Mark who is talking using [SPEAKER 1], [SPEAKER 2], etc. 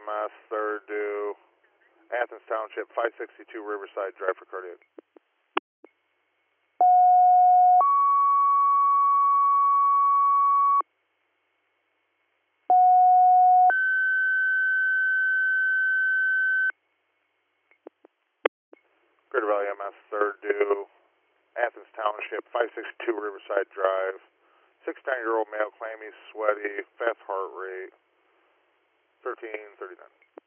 [SPEAKER 1] EMS, third due, Athens Township, 562 Riverside Drive for cardiac. Greater Valley EMS, third due, Athens Township, 562 Riverside Drive. 69-year-old male claiming sweaty, fast heart rate, 1339.